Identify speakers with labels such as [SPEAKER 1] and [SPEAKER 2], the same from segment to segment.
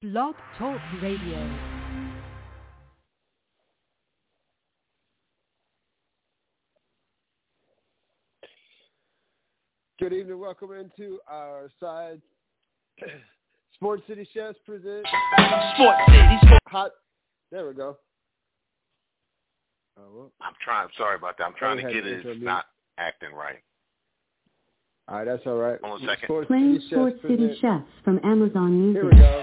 [SPEAKER 1] Blog Talk Radio.
[SPEAKER 2] Good evening. Welcome into our side. Sports City Chefs present
[SPEAKER 3] Sports City.
[SPEAKER 2] Hot. There we go. Oh, well.
[SPEAKER 3] I'm trying. Sorry about that. I'm trying to get it. It's not acting right.
[SPEAKER 2] All right, that's all right.
[SPEAKER 3] Hold on a second.
[SPEAKER 4] Playing Sports City Chefs from Amazon Music.
[SPEAKER 2] Here we go.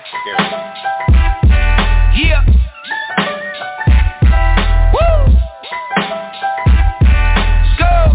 [SPEAKER 3] Yeah. Woo. Let's go.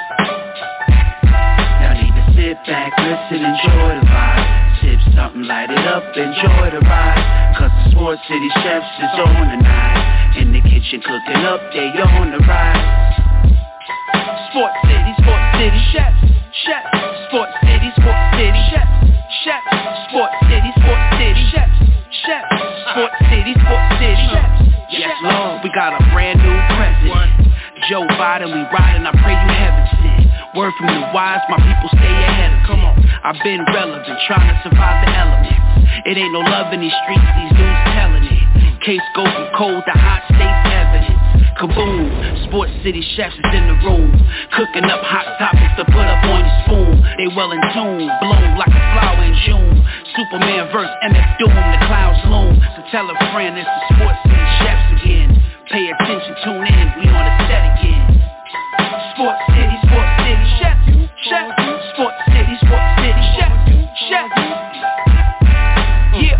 [SPEAKER 3] Y'all need to sit back, listen, enjoy the vibe. Sip something, light it up, enjoy the ride. Cause the Sports City Chefs is on tonight. In the kitchen cooking up, they on the rise. Sports City Chefs. Chefs, Sports City, Chefs, Chefs, Sports City, Chefs, Chefs, Sports City, Chefs. Yes, Lord, we got a brand new president. Joe Biden, we riding, I pray you heaven sent. Word from the wise, my people stay ahead of. Come on, I've been relevant, trying to survive the elements. It ain't no love in these streets, these dudes telling it. Case go from cold to hot, states evidence. Kaboom, Sports City Chefs is in the room. Cooking up hot topics to put up on your spoon. They well in tune, bloom like a flower in June. Superman verse MF Doom, the clouds loom. So tell a friend it's the Sports City Chefs again. Pay attention, tune in, we on the set again. Sports City Chefs, Chefs, Sports City Chefs, Chefs. Yeah.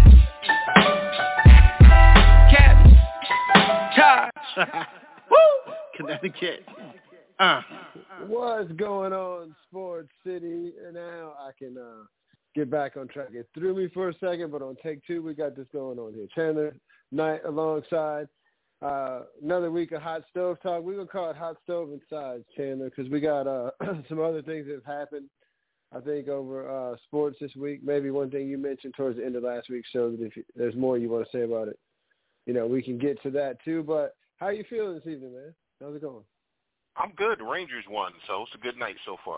[SPEAKER 3] Cabby, Taj. Woo! Connecticut.
[SPEAKER 2] What's going on, Sports City? And now I can get back on track. It threw me for a second, but on take two, we got this going on here. Chandler Knight alongside. Another week of Hot Stove Talk. We're going to call it Hot Stove Inside, Chandler, because we got some other things that have happened, I think, over sports this week. Maybe one thing you mentioned towards the end of last week, so that if there's more you want to say about it, we can get to that too. But how are you feeling this evening, man? How's it going?
[SPEAKER 3] I'm good. The Rangers won, so it's a good night so far.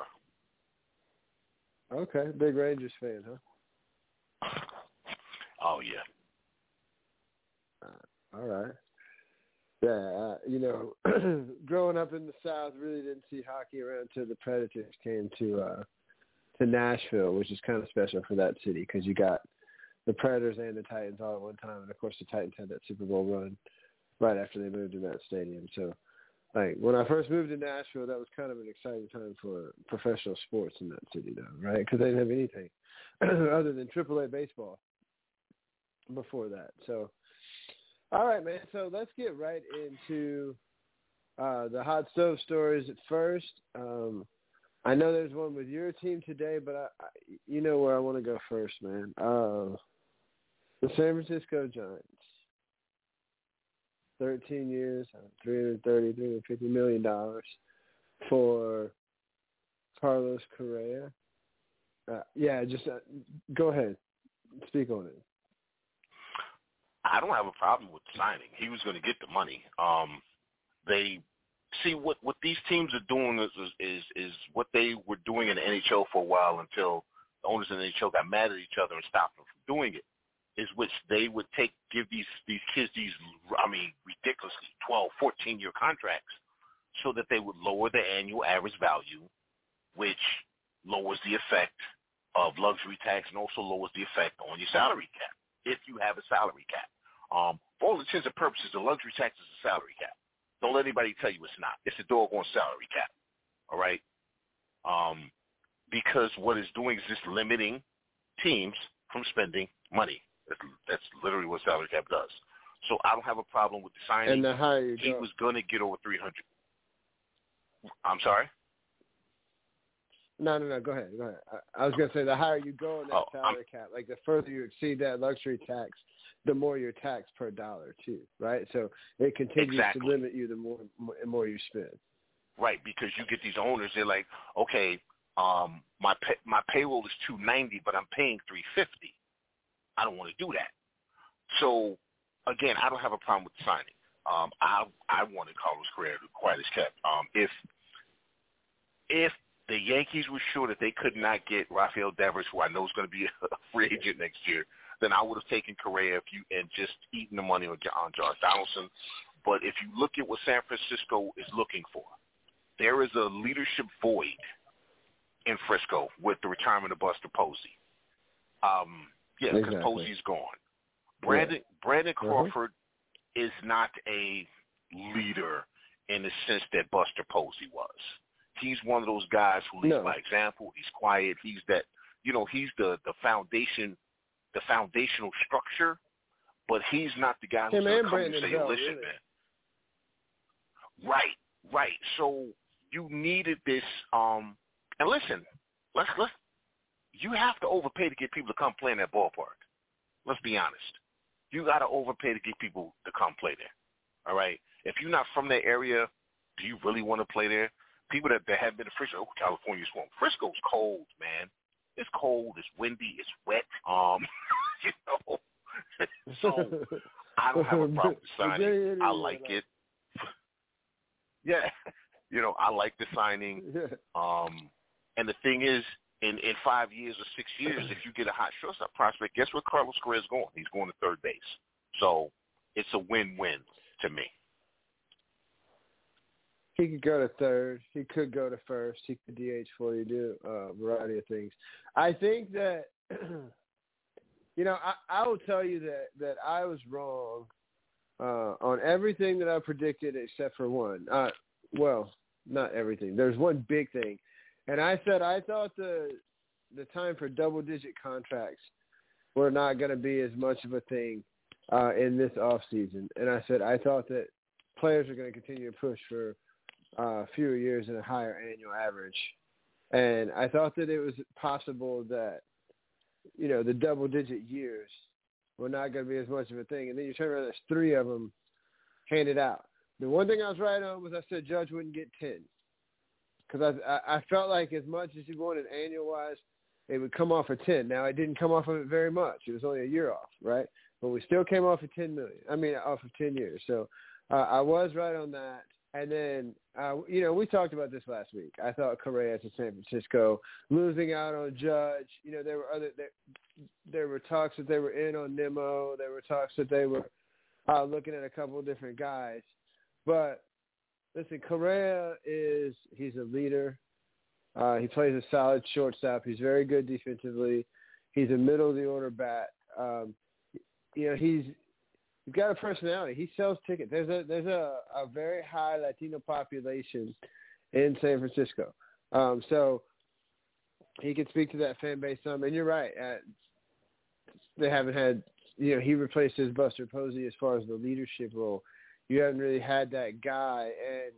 [SPEAKER 2] Okay, big Rangers fan, huh?
[SPEAKER 3] Oh, yeah.
[SPEAKER 2] All right. Yeah, growing up in the South, really didn't see hockey around until the Predators came to Nashville, which is kind of special for that city because you got the Predators and the Titans all at one time, and of course the Titans had that Super Bowl run right after they moved in that stadium. So, when I first moved to Nashville, that was kind of an exciting time for professional sports in that city, though, right? Because they didn't have anything other than AAA baseball before that. So, all right, man. So let's get right into the hot stove stories at first. I know there's one with your team today, but you know where I want to go first, man. The San Francisco Giants. 13 years, $350 million for Carlos Correa. Go ahead. Speak on it.
[SPEAKER 3] I don't have a problem with signing. He was going to get the money. They see what these teams are doing is what they were doing in the NHL for a while until the owners in the NHL got mad at each other and stopped them from doing it. Is which they would give these kids these ridiculously 12, 14-year contracts so that they would lower the annual average value, which lowers the effect of luxury tax and also lowers the effect on your salary cap if you have a salary cap. For all intents and purposes, the luxury tax is a salary cap. Don't let anybody tell you it's not. It's a doggone salary cap, all right? Because what it's doing is just limiting teams from spending money. That's literally what salary cap does. So I don't have a problem with the signing.
[SPEAKER 2] And the higher you
[SPEAKER 3] he
[SPEAKER 2] go.
[SPEAKER 3] was going to get over 300. I'm sorry?
[SPEAKER 2] No. Go ahead. I was going to say the higher you go in that salary cap, like the further you exceed that luxury tax, the more you're taxed per dollar too, right? So it continues to limit you the more you spend.
[SPEAKER 3] Right, because you get these owners, they're like, okay, my payroll is $290, but I'm paying $350. I don't want to do that. So, again, I don't have a problem with the signing. I wanted Carlos Correa to acquire this cap. If the Yankees were sure that they could not get Rafael Devers, who I know is going to be a free agent next year,
[SPEAKER 5] then I would have taken Correa and just eaten the money on Josh Donaldson. But if you look at what San Francisco is looking for, there is a leadership void in Frisco with the retirement of Buster Posey. Because Posey's gone. Brandon Crawford is not a leader in the sense that Buster Posey was. He's one of those guys who leads by example. He's quiet. He's that, he's the foundation, the foundational structure, but he's not the guy who's going to come and say, listen, man. Right. So you needed this, and listen, let's you have to overpay to get people to come play in that ballpark. Let's be honest. You got to overpay to get people to come play there. All right? If you're not from that area, do you really want to play there? People that have been to Frisco, California's warm. Frisco's cold, man. It's cold. It's windy. It's wet. So I don't have a problem with signing. I like it. Yeah. I like the signing. And the thing is, in 5 years or 6 years, if you get a hot shortstop prospect, guess where Carlos Correa's going? He's going to third base. So it's a win-win to me.
[SPEAKER 2] He could go to third. He could go to first. He could DH for you, do a variety of things. I think that, I will tell you that I was wrong on everything that I predicted except for one. Well, not everything. There's one big thing. And I said I thought the time for double-digit contracts were not going to be as much of a thing in this offseason. And I said I thought that players are going to continue to push for fewer years and a higher annual average. And I thought that it was possible that, the double-digit years were not going to be as much of a thing. And then you turn around, there's 3 of them handed out. The one thing I was right on was I said Judge wouldn't get 10. Because I felt like as much as you wanted annual-wise, it would come off of 10. Now, it didn't come off of it very much. It was only a year off, right? But we still came off of off of 10 years. So I was right on that. And then, we talked about this last week. I thought Correa to San Francisco, losing out on Judge. There were talks that they were in on Nimmo. There were talks that they were looking at a couple of different guys. But listen, Correa he's a leader. He plays a solid shortstop. He's very good defensively. He's a middle-of-the-order bat. He's got a personality. He sells tickets. There's a very high Latino population in San Francisco. So he can speak to that fan base some. And you're right. They haven't had, he replaces Buster Posey as far as the leadership role. You haven't really had that guy, and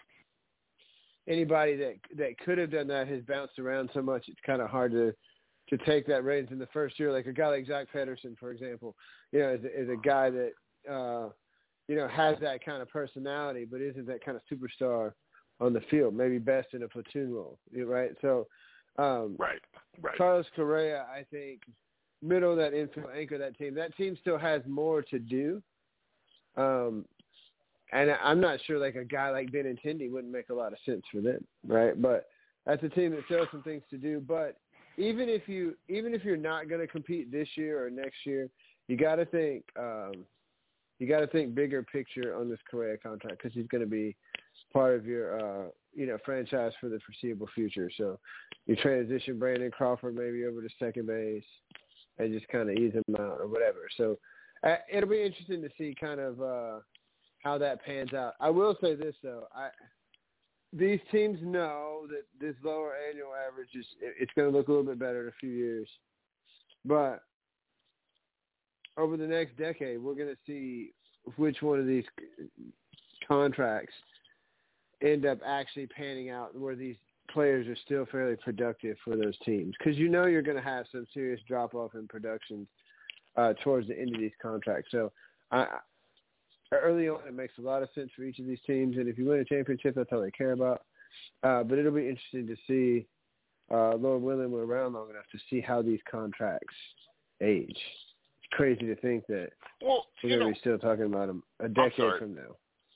[SPEAKER 2] anybody that could have done that has bounced around so much. It's kind of hard to take that reins in the first year. Like a guy like Zach Pederson, for example, is a guy that has that kind of personality, but isn't that kind of superstar on the field. Maybe best in a platoon role, right? So,
[SPEAKER 5] right.
[SPEAKER 2] Carlos Correa, I think, middle of that infield, anchor that team. That team still has more to do. And I'm not sure like a guy like Benintendi wouldn't make a lot of sense for them, right? But that's a team that still has some things to do. But even if you're not going to compete this year or next year, you got to think bigger picture on this Correa contract because he's going to be part of your franchise for the foreseeable future. So you transition Brandon Crawford maybe over to second base and just kind of ease him out or whatever. So it'll be interesting to see kind of how that pans out. I will say this, though. These teams know that this lower annual average it's going to look a little bit better in a few years. But over the next decade, we're going to see which one of these contracts end up actually panning out where these players are still fairly productive for those teams. Because you're going to have some serious drop-off in production towards the end of these contracts. So early on, it makes a lot of sense for each of these teams. And if you win a championship, that's all they care about. But it'll be interesting to see, Lord willing, we're around long enough to see how these contracts age. It's crazy to think that we're going to be still talking about them a decade from now.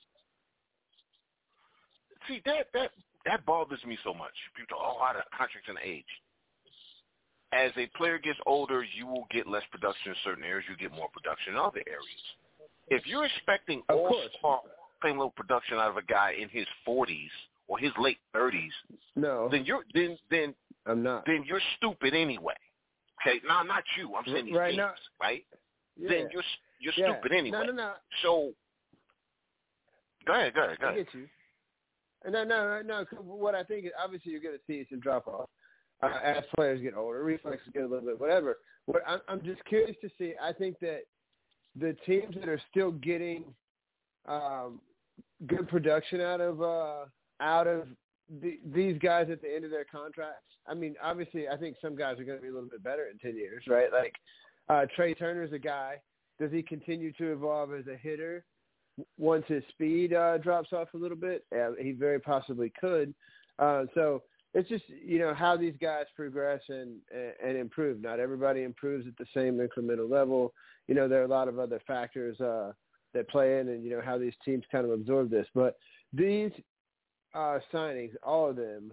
[SPEAKER 5] See, that bothers me so much. People talk, how the contracts and age. as a player gets older, you will get less production in certain areas. You get more production in other areas. If you're expecting all-star same level production out of a guy in his 40s or his late 30s, then
[SPEAKER 2] I'm not.
[SPEAKER 5] Then you're stupid anyway. Okay, no, not you. I'm saying these teams, right?
[SPEAKER 2] Yeah.
[SPEAKER 5] Then you're stupid anyway.
[SPEAKER 2] No.
[SPEAKER 5] So go ahead.
[SPEAKER 2] I get you. No. What I think is obviously you're going to see some drop off as players get older, reflexes get a little bit, whatever. What I'm just curious to see. I think that the teams that are still getting good production out of these guys at the end of their contracts. I mean, obviously, I think some guys are going to be a little bit better in 10 years, right? Like Trey Turner's a guy. Does he continue to evolve as a hitter once his speed drops off a little bit? Yeah, he very possibly could. So it's just, how these guys progress and improve. Not everybody improves at the same incremental level. There are a lot of other factors that play in and, how these teams kind of absorb this. But these signings, all of them,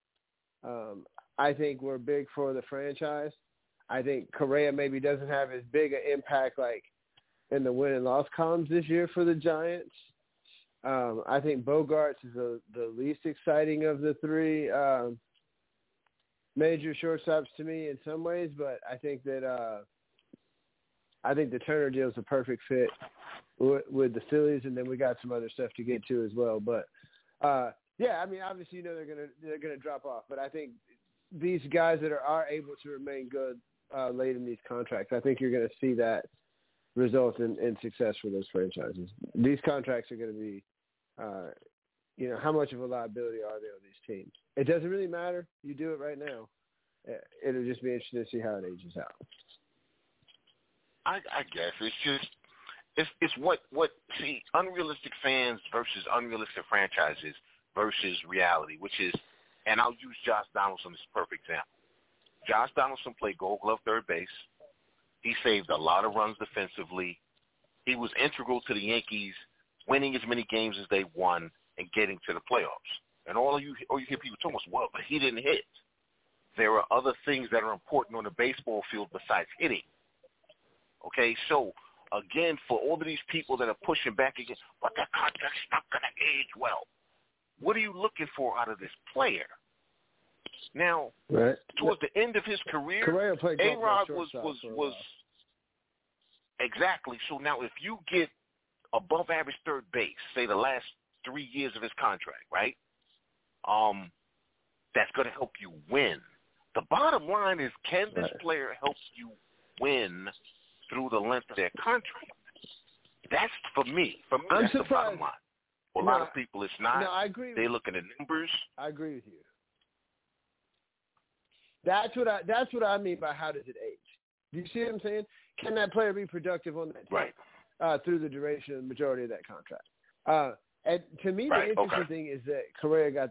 [SPEAKER 2] I think were big for the franchise. I think Correa maybe doesn't have as big an impact like in the win and loss columns this year for the Giants. I think Bogaerts is the least exciting of the three major shortstops to me in some ways, but I think that I think the Turner deal is a perfect fit with the Phillies, and then we got some other stuff to get to as well. But yeah, I mean, obviously, they're gonna drop off, but I think these guys that are able to remain good late in these contracts, I think you're going to see that result in success for those franchises. These contracts are going to be, how much of a liability are they on these teams? It doesn't really matter. You do it right now. It'll just be interesting to see how it ages out.
[SPEAKER 5] I guess it's just it's what see unrealistic fans versus unrealistic franchises versus reality, which is, and I'll use Josh Donaldson as a perfect example. Josh Donaldson played Gold Glove third base. He saved a lot of runs defensively. He was integral to the Yankees winning as many games as they won and getting to the playoffs. And all you hear people talking about, well, but he didn't hit. There are other things that are important on the baseball field besides hitting. Okay, so again, for all of these people that are pushing back against, but that contract's not going to age well. What are you looking for out of this player? Now, towards the end of his career, A-Rod was exactly. So now if you get above average third base, say the last 3 years of his contract, right, that's going to help you win. The bottom line is, can this player help you win through the length of their contract? That's for me.
[SPEAKER 2] I'm
[SPEAKER 5] that's
[SPEAKER 2] surprised.
[SPEAKER 5] The bottom line. For a lot of people, it's not.
[SPEAKER 2] No, I agree.
[SPEAKER 5] They're looking at numbers.
[SPEAKER 2] I agree with you. That's what I mean by how does it age? Do you see what I'm saying? Can that player be productive on that team through the duration of the majority of that contract? And to me, the interesting thing is that Correa got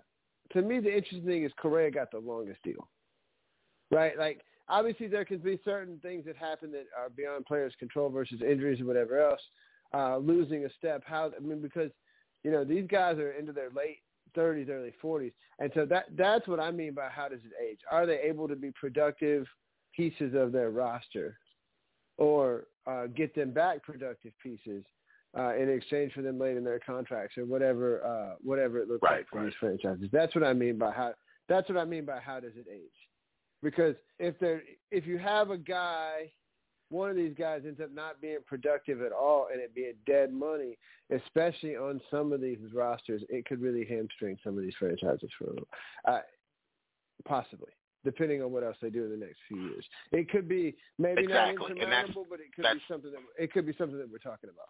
[SPEAKER 2] the longest deal. Right? Like, obviously there can be certain things that happen that are beyond players' control versus injuries or whatever else. Losing a step, because these guys are into their late 30s, early 40s, and so that's what I mean by how does it age? Are they able to be productive pieces of their roster, or get them back productive pieces in exchange for them late in their contracts or whatever it looks like for these franchises? That's what I mean by how does it age? Because if you have a guy, one of these guys ends up not being productive at all and it being dead money, especially on some of these rosters, it could really hamstring some of these franchises for a little, possibly, depending on what else they do in the next few years. It could be maybe not insurmountable, but it could be something that we're talking about.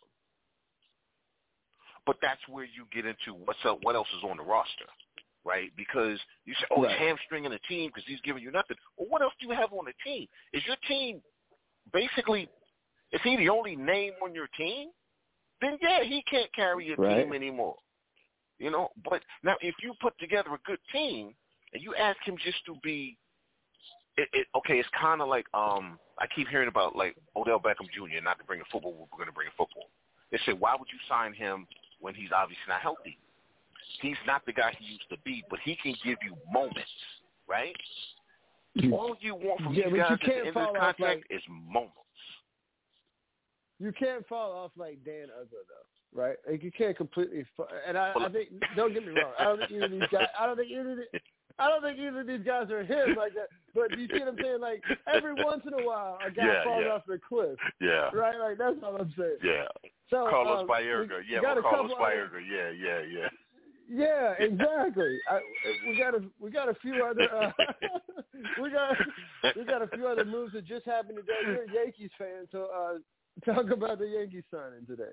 [SPEAKER 5] But that's where you get into what else is on the roster, right? Because you say, he's hamstringing the team because he's giving you nothing. Well, what else do you have on the team? Is your team basically, is he the only name on your team? Then, he can't carry your team anymore. But now if you put together a good team and you ask him just to be, it's kind of like I keep hearing about like Odell Beckham Jr., not to bring a football, we're going to bring a football. They say, why would you sign him when he's obviously not healthy? He's not the guy he used to be, but he can give you moments, right? All you want from these guys at the end of the contract is moments.
[SPEAKER 2] You can't fall off like Dan Uggla, though, right? Like you can't completely. And I think, don't get me wrong, I don't think either of these guys. I don't think either of these guys are him like that. But you see what I'm saying? Like every once in a while, a guy falls off the cliff.
[SPEAKER 5] Yeah.
[SPEAKER 2] Right. Like that's all I'm saying.
[SPEAKER 5] Yeah.
[SPEAKER 2] So
[SPEAKER 5] Carlos Baerga. Carlos Baerga. Yeah.
[SPEAKER 2] Yeah, exactly. We got a few other we got a few other moves that just happened today. You're a Yankees fan, so talk about the Yankees signing today.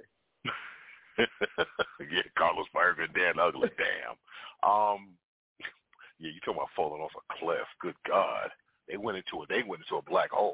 [SPEAKER 5] Yeah, Carlos Baerga and Dan Uggla. Damn. Yeah, you talking about falling off a cliff? Good God, they went into a black hole.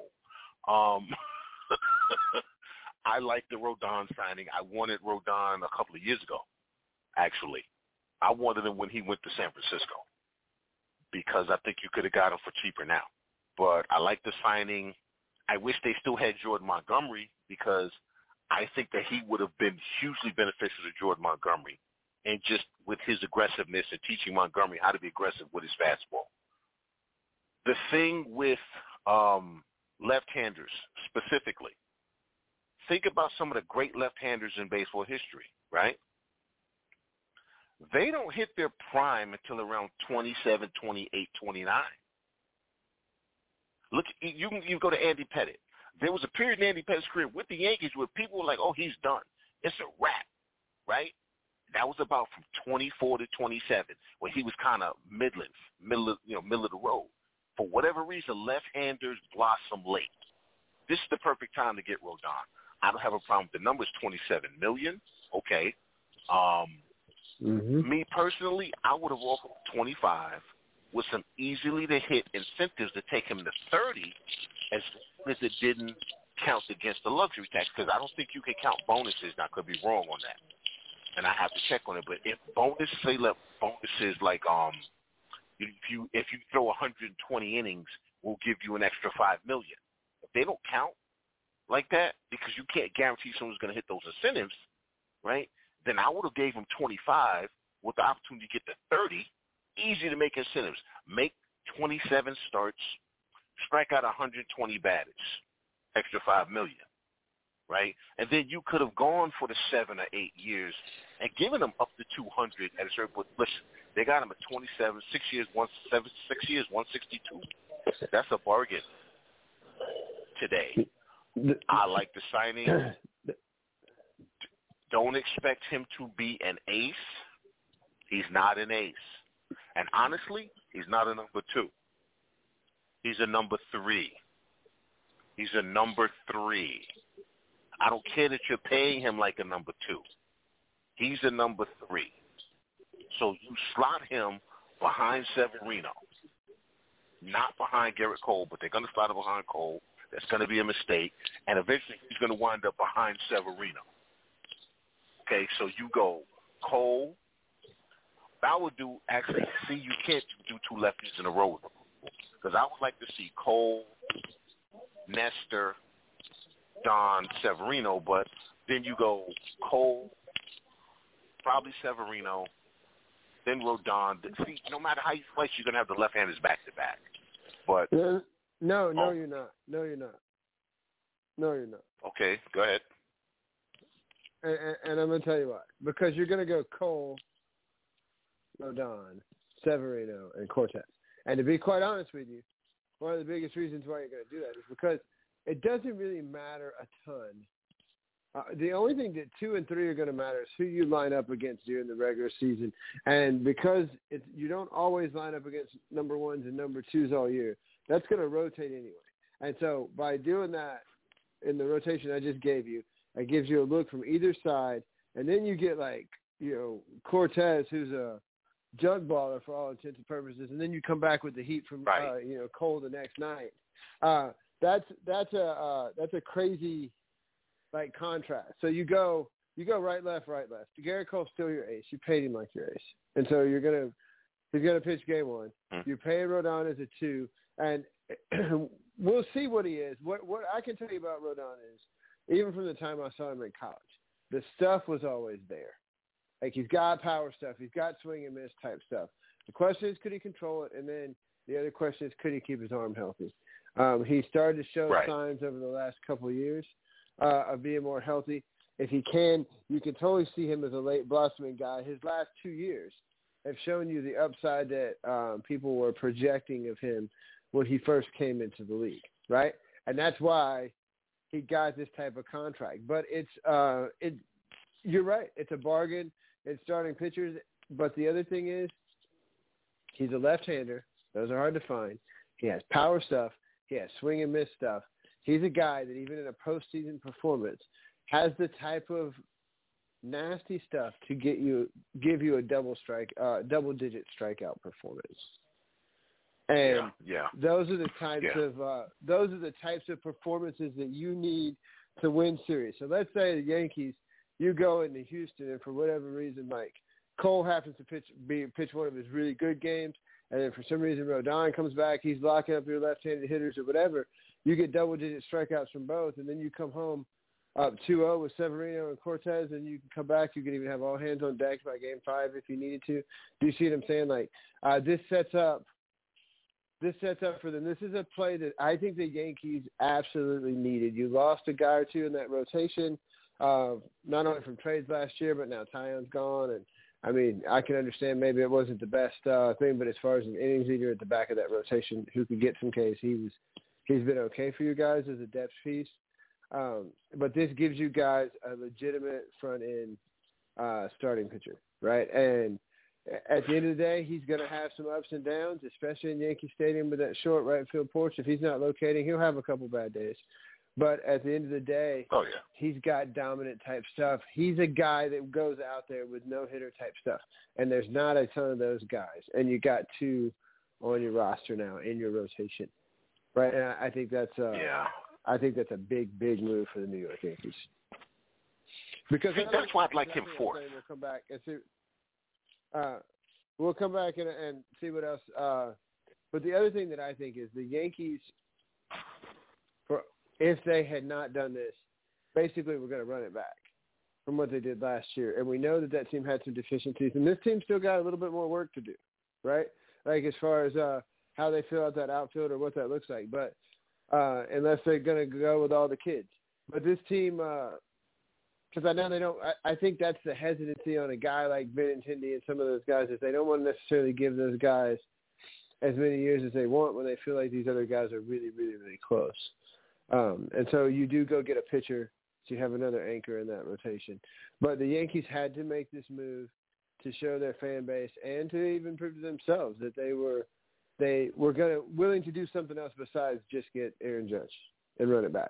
[SPEAKER 5] I like the Rodon signing. I wanted Rodon a couple of years ago, actually. I wanted him when he went to San Francisco because I think you could have got him for cheaper now. But I like the signing. I wish they still had Jordan Montgomery because I think that he would have been hugely beneficial to Jordan Montgomery and just with his aggressiveness and teaching Montgomery how to be aggressive with his fastball. The thing with left-handers specifically, think about some of the great left-handers in baseball history, right? They don't hit their prime until around 27, 28, 29. Look, you go to Andy Pettitte. There was a period in Andy Pettitte's career with the Yankees where people were like, oh, he's done. It's a wrap, right? That was about from 24 to 27 when he was kind of middle of the road. For whatever reason, left-handers blossom late. This is the perfect time to get Rodon. I don't have a problem with the numbers, $27 million. Okay. Me personally, I would have offered 25 with some easily to hit incentives to take him to 30 as long as it didn't count against the luxury tax, because I don't think you can count bonuses. Now, I could be wrong on that, and I have to check on it. But if bonuses like if you throw 120 innings, we'll give you an extra $5 million. If they don't count like that, because you can't guarantee someone's going to hit those incentives, right? Then I would have gave him 25 with the opportunity to get to 30. Easy to make incentives. Make 27 starts, strike out 120 batters, extra $5 million, right? And then you could have gone for the 7 or 8 years and given them up to 200 at a certain point. Listen, they got him at 27, 6 years, 162. That's a bargain today. I like the signing. Don't expect him to be an ace. He's not an ace. And honestly, he's not a number 2. He's a number 3. He's a number 3. I don't care that you're paying him like a number 2. He's a number 3. So you slot him behind Severino, not behind Garrett Cole, but they're going to slot him behind Cole. That's going to be a mistake. And eventually he's going to wind up behind Severino. Okay, so you go Cole. I would do actually. See, you can't do 2 lefties in a row because I would like to see Cole, Nestor, Don, Severino. But then you go Cole, probably Severino, then Rodon. See, no matter how you slice, you're gonna have the left-handers back to back. But
[SPEAKER 2] no, you're not. No, you're not.
[SPEAKER 5] Okay, go ahead.
[SPEAKER 2] And I'm going to tell you why. Because you're going to go Cole, Rodon, Severino, and Cortez. And to be quite honest with you, one of the biggest reasons why you're going to do that is because it doesn't really matter a ton. The only thing that 2 and 3 are going to matter is who you line up against during the regular season. And because you don't always line up against number 1s and number 2s all year, that's going to rotate anyway. And so by doing that in the rotation I just gave you, it gives you a look from either side, and then you get Cortez, who's a jug baller for all intents and purposes, and then you come back with the heat from Cole the next night. That's a crazy contrast. So you go right left. Garrett Cole's still your ace. You paid him like your ace, and so he's gonna pitch game 1. You pay Rodon as a 2, and we'll see what he is. What I can tell you about Rodon is, even from the time I saw him in college, the stuff was always there. He's got power stuff. He's got swing and miss type stuff. The question is, could he control it? And then The other question is, could he keep his arm healthy? He started to show signs over the last couple of years of being more healthy. If he can, you can totally see him as a late blossoming guy. His last 2 years have shown you the upside that people were projecting of him when he first came into the league, right? And that's why he got this type of contract. But you're right. It's a bargain in starting pitchers. But the other thing is, he's a left-hander. Those are hard to find. He has power stuff. He has swing and miss stuff. He's a guy that even in a postseason performance has the type of nasty stuff to give you a double-digit strikeout performance. And those are the types of performances that you need to win series. So let's say the Yankees, you go into Houston, and for whatever reason, like Cole happens to pitch one of his really good games, and then for some reason Rodon comes back, he's locking up your left-handed hitters or whatever. You get double-digit strikeouts from both, and then you come home up 2-0 with Severino and Cortez, and you can come back. You can even have all hands on deck by Game 5 if you needed to. Do you see what I'm saying? Like this sets up for them. This is a play that I think the Yankees absolutely needed. You lost a guy or two in that rotation, not only from trades last year, but now Taillon's gone. And, I mean, I can understand maybe it wasn't the best thing, but as far as an innings leader at the back of that rotation who could get some Ks, he's been okay for you guys as a depth piece. But this gives you guys a legitimate front-end starting pitcher, right? And at the end of the day, he's going to have some ups and downs, especially in Yankee Stadium with that short right field porch. If he's not locating, he'll have a couple bad days. But at the end of the day, he's got dominant type stuff. He's a guy that goes out there with no-hitter type stuff. And there's not a ton of those guys. And you got two on your roster now in your rotation, right? And I think that's I think that's a big, big move for the New York Yankees. Because
[SPEAKER 5] that's why I'd like him fourth.
[SPEAKER 2] We'll come back and see. We'll come back and see what else. But the other thing that I think is the Yankees, if they had not done this, basically we're going to run it back from what they did last year. And we know that team had some deficiencies. And this team still got a little bit more work to do, right? Like as far as how they fill out that outfield or what that looks like. But unless they're going to go with all the kids. But this team because I know they don't – I think that's the hesitancy on a guy like Benintendi and some of those guys is they don't want to necessarily give those guys as many years as they want when they feel like these other guys are really, really, really close. And so you do go get a pitcher so you have another anchor in that rotation. But the Yankees had to make this move to show their fan base and to even prove to themselves that they were willing to do something else besides just get Aaron Judge and run it back.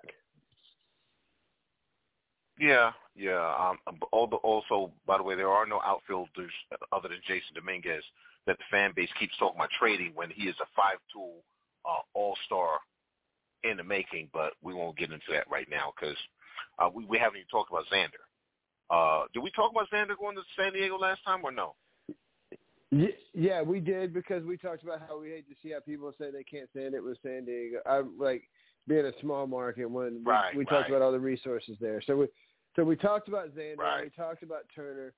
[SPEAKER 5] Yeah. Also, by the way, there are no outfielders other than Jason Dominguez that the fan base keeps talking about trading when he is a five-tool all-star in the making. But we won't get into that right now because we haven't even talked about Xander. Did we talk about Xander going to San Diego last time or no?
[SPEAKER 2] Yeah, we did because we talked about how we hate to see how people say they can't stand it with San Diego. I'm like being a small market when we talked about all the resources there. So we talked about Xander. We talked about Turner.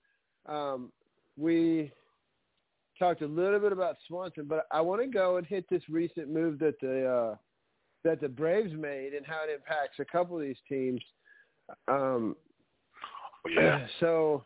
[SPEAKER 2] We talked a little bit about Swanson, but I want to go and hit this recent move that the Braves made and how it impacts a couple of these teams. So,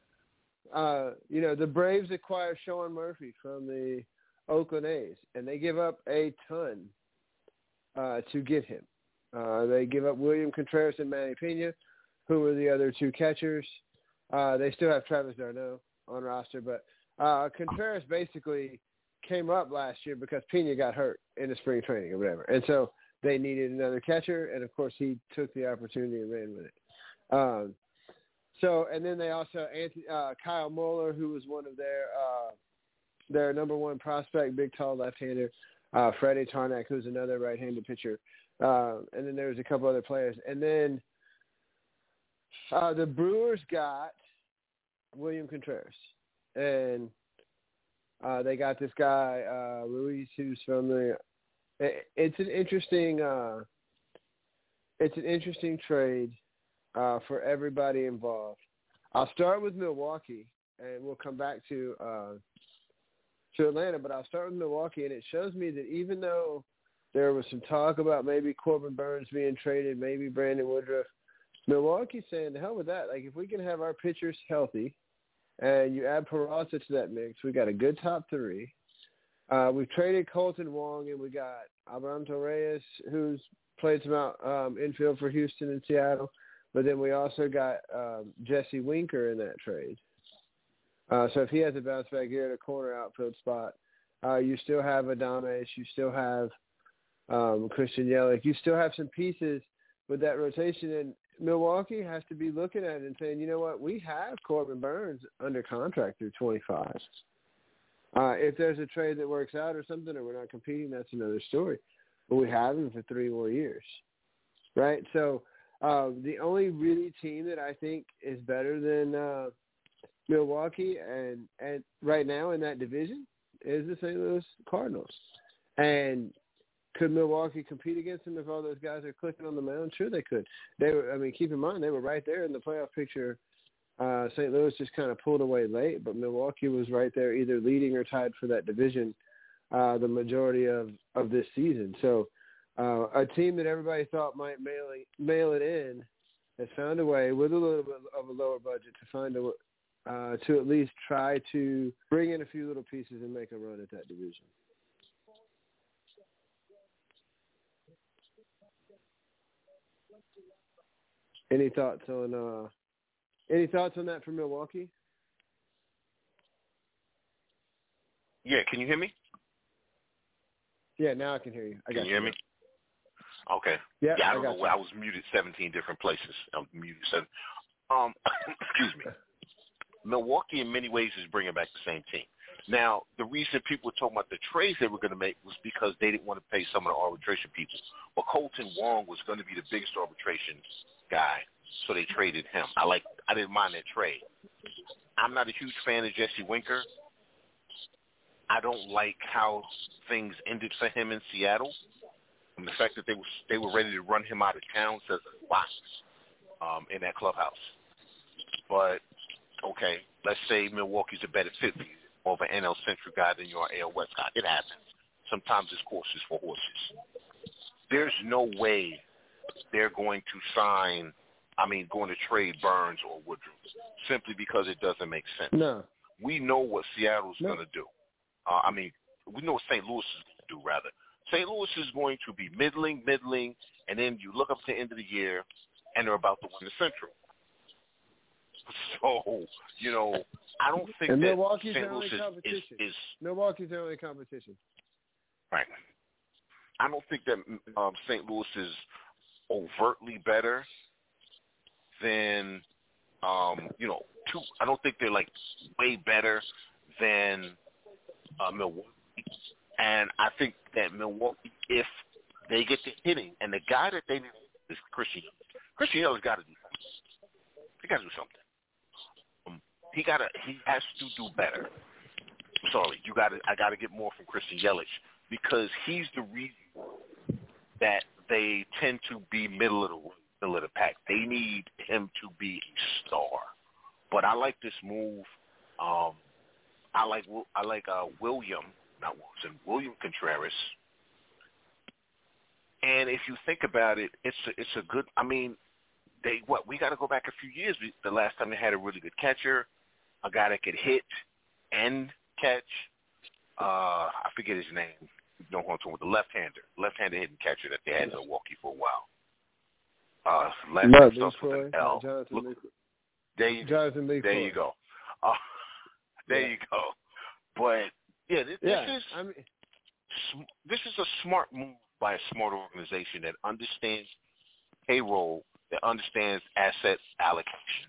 [SPEAKER 2] the Braves acquire Sean Murphy from the Oakland A's, and they give up a ton to get him. They give up William Contreras and Manny Pena, who were the other two catchers. They still have Travis d'Arnaud on roster, but Contreras basically came up last year because Pena got hurt in the spring training or whatever. And so they needed another catcher, and, of course, he took the opportunity and ran with it. And then they also Kyle Muller, who was one of their number one prospect, big, tall left-hander, Freddie Tarnack, who's another right-handed pitcher. And then there was a couple other players. And then the Brewers got William Contreras. And they got this guy, Ruiz, who's from the it's an interesting trade for everybody involved. I'll start with Milwaukee, and we'll come back to to Atlanta. But I'll start with Milwaukee, and it shows me that even though there was some talk about maybe Corbin Burns being traded, maybe Brandon Woodruff, Milwaukee's saying, the hell with that. Like, if we can have our pitchers healthy and you add Peralta to that mix, we got a good top three. We've traded Colton Wong, and we got Alberto Reyes, who's played some infield for Houston and Seattle. But then we also got Jesse Winker in that trade. So if he has a bounce back here at a corner outfield spot, you still have Adames, you still have Christian Yelich, you still have some pieces with that rotation. And Milwaukee has to be looking at it and saying, you know what, we have Corbin Burns under contract through 25. If there's a trade that works out or something, or we're not competing, that's another story. But we have him for 3 more years, right? So the only really team that I think is better than Milwaukee and right now in that division is the St. Louis Cardinals. And could Milwaukee compete against them if all those guys are clicking on the mound? Sure, they could. They were. I mean, keep in mind they were right there in the playoff picture. St. Louis just kind of pulled away late, but Milwaukee was right there, either leading or tied for that division the majority of this season. So a team that everybody thought might mail it in has found a way with a little bit of a lower budget to find to at least try to bring in a few little pieces and make a run at that division. Any thoughts on that from Milwaukee?
[SPEAKER 5] Yeah, can you hear me?
[SPEAKER 2] Yeah, now I can hear you.
[SPEAKER 5] Can you hear me? Okay.
[SPEAKER 2] Yeah,
[SPEAKER 5] I don't know where I was muted 17 different places. I'm muted 7. Excuse me. Milwaukee in many ways is bringing back the same team. Now, the reason people were talking about the trades they were going to make was because they didn't want to pay some of the arbitration people. But Colton Wong was going to be the biggest arbitration guy, so they traded him. I didn't mind that trade. I'm not a huge fan of Jesse Winker. I don't like how things ended for him in Seattle, and the fact that they were ready to run him out of town says a lot in that clubhouse. But okay, let's say Milwaukee's a better fit for you, more of an NL-centric guy than you are AL West guy. It happens. Sometimes it's horses for horses. There's no way they're going to trade Burns or Woodruff simply because it doesn't make sense.
[SPEAKER 2] No.
[SPEAKER 5] We know what Seattle's going to do. We know what St. Louis is going to do, rather. St. Louis is going to be middling, and then you look up to the end of the year, and they're about to win the Central. So, I don't think
[SPEAKER 2] and
[SPEAKER 5] that
[SPEAKER 2] Milwaukee's
[SPEAKER 5] St. Louis is
[SPEAKER 2] Milwaukee's their only competition.
[SPEAKER 5] Right. I don't think that St. Louis is overtly better than, I don't think they're like way better than Milwaukee. And I think that Milwaukee, if they get to hitting, and the guy that they need is Christian Yelich. Christian Yelich got to do something. He got to do something. He has to do better. Sorry, I got to get more from Christian Yelich because he's the reason that they tend to be middle of the pack. They need him to be a star. But I like this move. I like William Contreras. And if you think about it, it's a good. I mean, we got to go back a few years. The last time they had a really good catcher, a guy that could hit and catch. I forget his name. No one with the left-hander hitting catcher that they had in Milwaukee for a while. Last name starts with an L.
[SPEAKER 2] Jonathan Lee.
[SPEAKER 5] There you go. There you go. But yeah, this is a smart move by a smart organization that understands payroll, that understands asset allocation.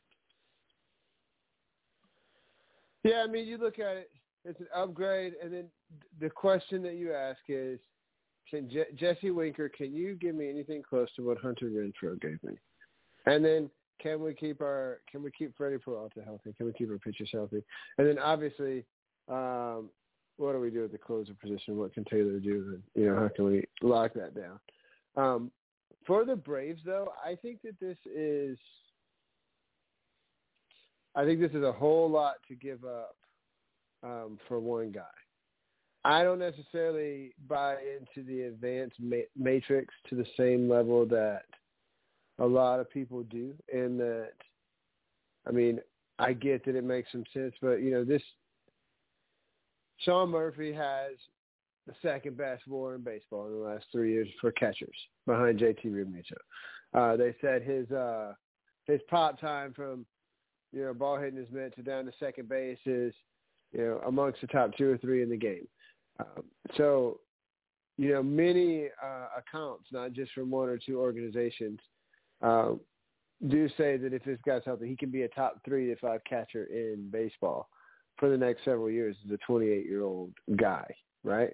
[SPEAKER 2] Yeah, I mean, you look at it, it's an upgrade, and then the question that you ask is, can Jesse Winker, can you give me anything close to what Hunter Renfroe gave me? And then can we keep Freddie Peralta healthy? Can we keep our pitchers healthy? And then obviously, what do we do at the closer position? What can Taylor do? And, how can we lock that down? For the Braves, though, I think this is a whole lot to give up for one guy. I don't necessarily buy into the advanced matrix to the same level that a lot of people do. In that, I mean, I get that it makes some sense, but this Sean Murphy has the second best WAR in baseball in the last 3 years for catchers, behind JT Realmuto. They said his pop time from ball hitting his mitt to down to second base is amongst the top 2 or 3 in the game. So many accounts, not just from 1 or 2 organizations, do say that if this guy's healthy, he can be a top 3 to 5 catcher in baseball for the next several years as a 28-year-old guy, right?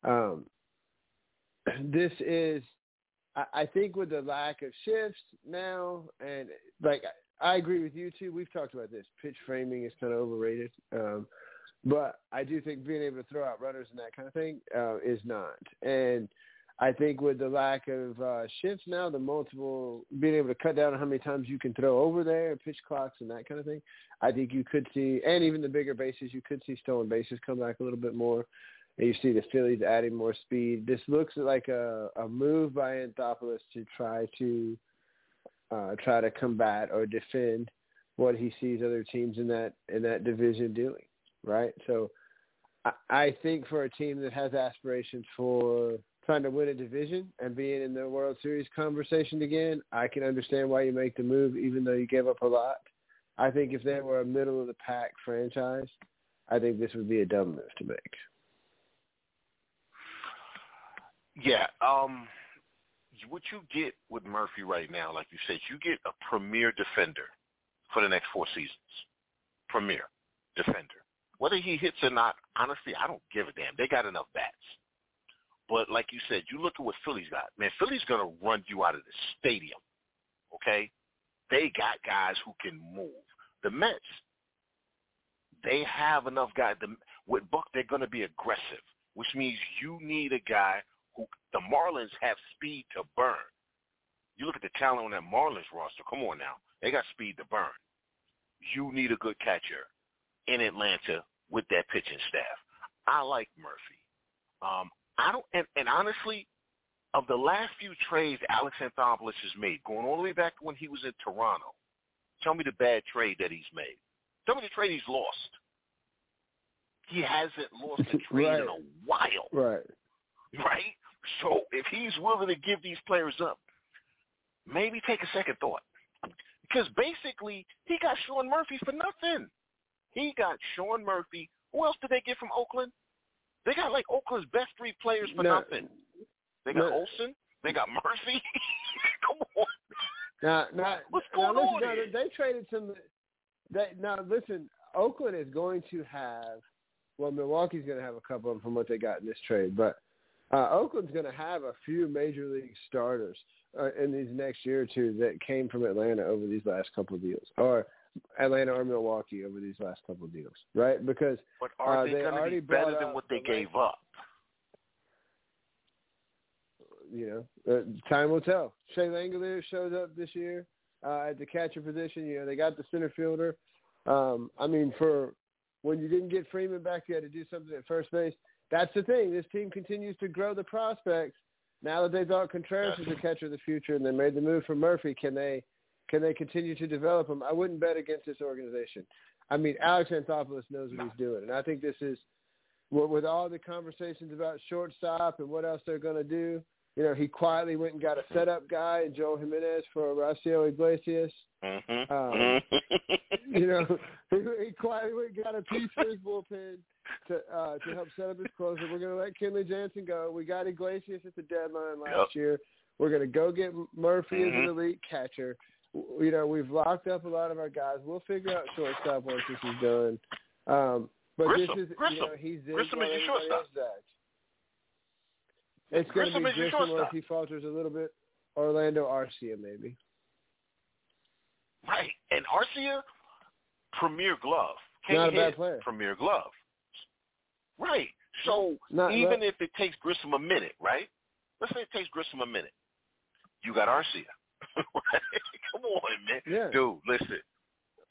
[SPEAKER 2] This is, I think, with the lack of shifts now, and I agree with you too. We've talked about this. Pitch framing is kind of overrated. But I do think being able to throw out runners and that kind of thing is not. And I think with the lack of shifts now, the multiple, being able to cut down on how many times you can throw over there, pitch clocks and that kind of thing, I think you could see, and even the bigger bases, you could see stolen bases come back a little bit more. And you see the Phillies adding more speed. This looks like a move by Anthopoulos to try to combat or defend what he sees other teams in that division doing. Right. So I think for a team that has aspirations for trying to win a division and being in the World Series conversation again, I can understand why you make the move, even though you gave up a lot. I think if they were a middle of the pack franchise, I think this would be a dumb move to make.
[SPEAKER 5] Yeah. What you get with Murphy right now, like you said, you get a premier defender for the next 4 seasons. Premier defender. Whether he hits or not, honestly, I don't give a damn. They got enough bats. But like you said, you look at what Philly's got. Man, Philly's going to run you out of the stadium, okay? They got guys who can move. The Mets, they have enough guys. With Buck, they're going to be aggressive, which means you need a guy who – the Marlins have speed to burn. You look at the talent on that Marlins roster. Come on now. They got speed to burn. You need a good catcher in Atlanta with that pitching staff. I like Murphy. I don't, and honestly, of the last few trades Alex Anthopoulos has made, going all the way back to when he was in Toronto, tell me the bad trade that he's made. Tell me the trade he's lost. He hasn't lost a trade
[SPEAKER 2] right.
[SPEAKER 5] in a while.
[SPEAKER 2] Right.
[SPEAKER 5] Right? So if he's willing to give these players up, maybe take a second thought. Because basically, he got Sean Murphy for nothing. He got Sean Murphy. Who else did they get from Oakland? They got like Oakland's best 3 players for nothing. They got Olsen. They got Murphy. Come on.
[SPEAKER 2] What's going on here? They traded some. Listen, Oakland is going to have. Well, Milwaukee's going to have a couple of them from what they got in this trade, but Oakland's going to have a few major league starters in these next year or two that came from Atlanta over these last couple of deals, or Atlanta or Milwaukee over these last couple of deals, right? Because
[SPEAKER 5] but are they going to be better than what they gave up?
[SPEAKER 2] Time will tell. Shea Langeliers shows up this year at the catcher position. They got the center fielder. For when you didn't get Freeman back, you had to do something at first base. That's the thing. This team continues to grow the prospects. Now that they thought Contreras was the catcher of the future and they made the move for Murphy, can they continue to develop him? I wouldn't bet against this organization. Alex Anthopoulos knows what he's doing. And I think this is, with all the conversations about shortstop and what else they're going to do, he quietly went and got a setup guy, Joel Jimenez, for Horacio Iglesias. He quietly went and got a piece for his bullpen to help set up his closer. We're going to let Kenley Jansen go. We got Iglesias at the deadline last year. We're going to go get Murphy as an elite catcher. We've locked up a lot of our guys. We'll figure out shortstop once this is done. But
[SPEAKER 5] Grissom,
[SPEAKER 2] this is, he's
[SPEAKER 5] Grissom is your shortstop.
[SPEAKER 2] It's going to be Grissom, or if he falters a little bit, Orlando Arcia maybe.
[SPEAKER 5] Right, and Arcia, premier glove.
[SPEAKER 2] Not a bad player.
[SPEAKER 5] Premier glove. Right. So even if it takes Grissom a minute, right? Let's say it takes Grissom a minute. You got Arcia. Right? Come on, man.
[SPEAKER 2] Yeah.
[SPEAKER 5] Dude, listen.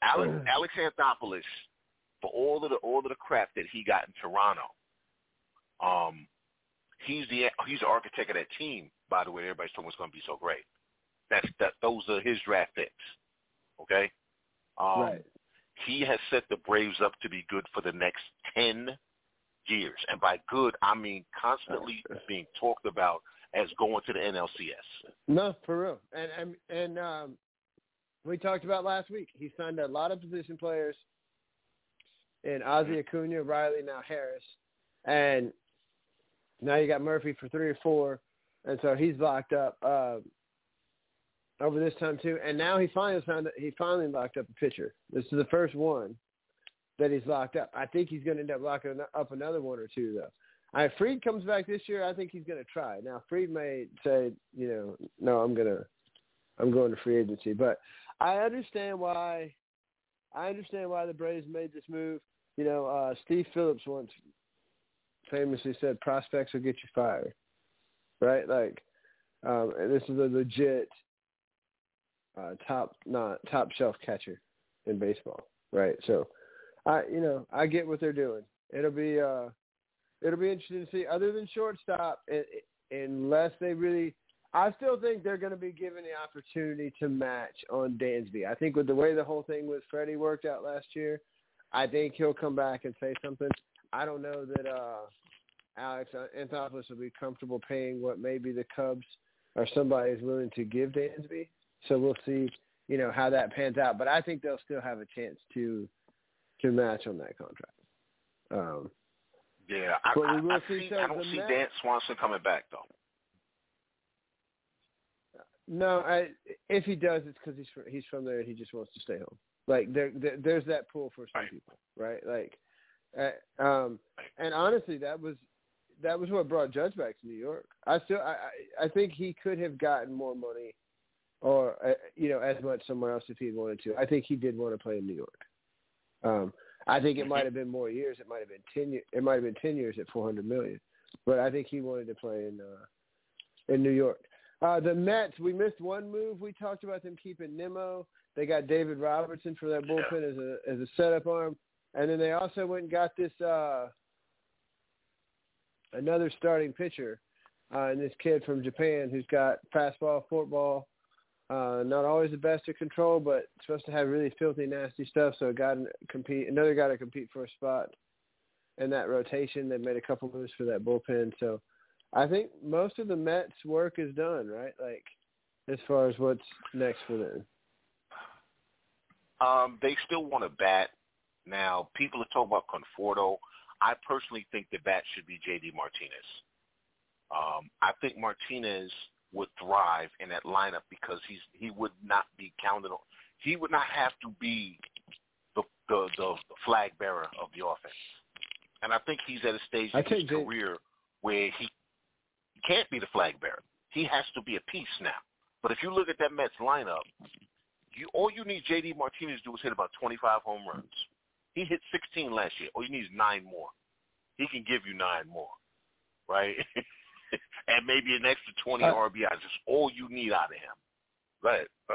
[SPEAKER 5] Alex Anthopoulos, for all of the crap that he got in Toronto, He's the architect of that team, by the way. Everybody's talking it's going to be so great. Those are his draft picks. Okay?
[SPEAKER 2] Right.
[SPEAKER 5] He has set the Braves up to be good for the next 10 years. And by good, I mean constantly being talked about as going to the NLCS.
[SPEAKER 2] No, for real. And we talked about last week. He signed a lot of position players in Ozzie Acuna, Riley, now Harris. And now you got Murphy for 3 or 4. And so he's locked up over this time too. And now he finally locked up a pitcher. This is the first one that he's locked up. I think he's going to end up locking up another 1 or 2 though. Fried comes back this year. I think he's going to try. Now Fried may say, no, I'm going to free agency. But I understand why the Braves made this move. Steve Phillips once famously said, "Prospects will get you fired." Right? Like, and this is a legit top shelf catcher in baseball. Right? So, I get what they're doing. It'll be interesting to see. Other than shortstop, unless they really, I still think they're going to be given the opportunity to match on Dansby. I think with the way the whole thing with Freddie worked out last year, I think he'll come back and say something. I don't know that Alex Anthopoulos will be comfortable paying what maybe the Cubs or somebody is willing to give Dansby. So we'll see, how that pans out. But I think they'll still have a chance to match on that contract.
[SPEAKER 5] Yeah, I don't see Dan Swanson coming back though.
[SPEAKER 2] No, if he does, it's because he's from there and he just wants to stay home. Like there's that pull for some people, right? Like, and honestly, that was what brought Judge back to New York. I think he could have gotten more money, or as much somewhere else if he wanted to. I think he did want to play in New York. I think it might have been more years. It might have been 10 years. It might have been 10 years at $400 million, but I think he wanted to play in New York. The Mets, we missed one move. We talked about them keeping Nimmo. They got David Robertson for that bullpen as a setup arm, and then they also went and got this another starting pitcher, and this kid from Japan who's got fastball, forkball. Not always the best to control, but supposed to have really filthy, nasty stuff. So another guy to compete for a spot in that rotation. They made a couple moves for that bullpen. So I think most of the Mets' work is done, right? Like, as far as what's next for them.
[SPEAKER 5] They still want to bat. Now, people are talking about Conforto. I personally think the bat should be J.D. Martinez. I think Martinez would thrive in that lineup because he would not be counted on. He would not have to be the flag bearer of the offense. And I think he's at a stage in his career where he can't be the flag bearer. He has to be a piece now. But if you look at that Mets lineup, all you need J.D. Martinez to do is hit about 25 home runs. He hit 16 last year. All you need is 9 more. He can give you 9 more, right? And maybe an extra 20 RBIs. That's all you need out of him. Go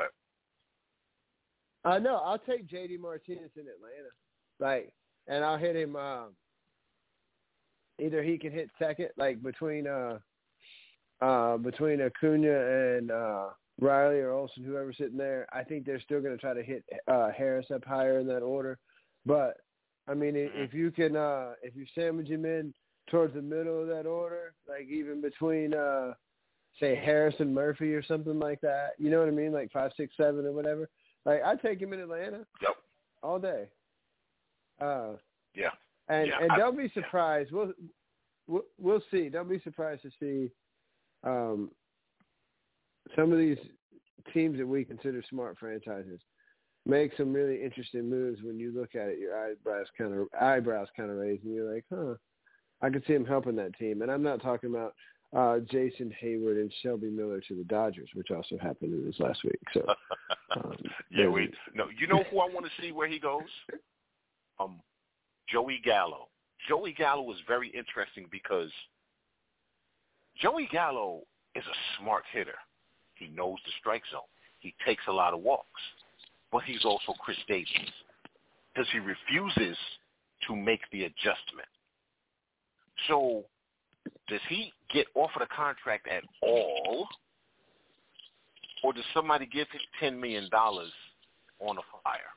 [SPEAKER 5] ahead.
[SPEAKER 2] No, I'll take J.D. Martinez in Atlanta. And I'll hit him either he can hit second, like between Acuna and Riley or Olsen, whoever's sitting there. I think they're still going to try to hit Harris up higher in that order. But, I mean, if you sandwich him in towards the middle of that order, like even between, say, Harris and Murphy or something like that, you know what I mean? Like 5, 6, 7 or whatever. Like, I'd take him in Atlanta.
[SPEAKER 5] Yep.
[SPEAKER 2] All day.
[SPEAKER 5] Yeah.
[SPEAKER 2] And don't be surprised. We'll see. Don't be surprised to see some of these teams that we consider smart franchises make some really interesting moves. When you look at it, your eyebrows kind of raise, and you're like, I could see him helping that team. And I'm not talking about Jason Hayward and Shelby Miller to the Dodgers, which also happened in this last week. So,
[SPEAKER 5] you know who I want to see where he goes? Joey Gallo. Joey Gallo is very interesting because Joey Gallo is a smart hitter. He knows the strike zone. He takes a lot of walks. But he's also Chris Davis because he refuses to make the adjustment. So does he get offered a contract at all, or does somebody give him $10 million on a flyer?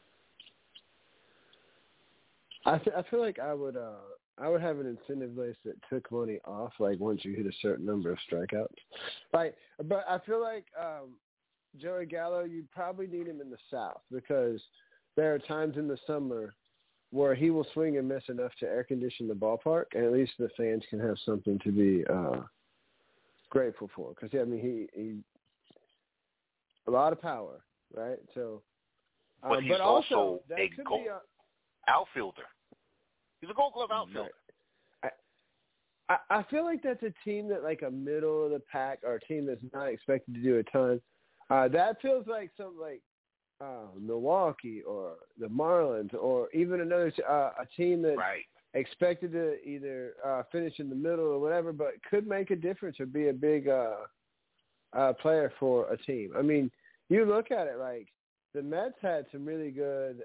[SPEAKER 2] I feel like I would have an incentive list that took money off, like once you hit a certain number of strikeouts. Like, but I feel like Joey Gallo, you'd probably need him in the South because there are times in the summer where he will swing and miss enough to air condition the ballpark, and at least the fans can have something to be grateful for. Because he a lot of power, right? So,
[SPEAKER 5] but he's also a outfielder. He's a Gold Glove outfielder.
[SPEAKER 2] Right. I feel like that's a team that, like, a middle of the pack or a team that's not expected to do a ton. That feels like something like Milwaukee or the Marlins or even another a team that's expected to either finish in the middle or whatever, but could make a difference or be a big player for a team. I mean, you look at it, like the Mets had some really good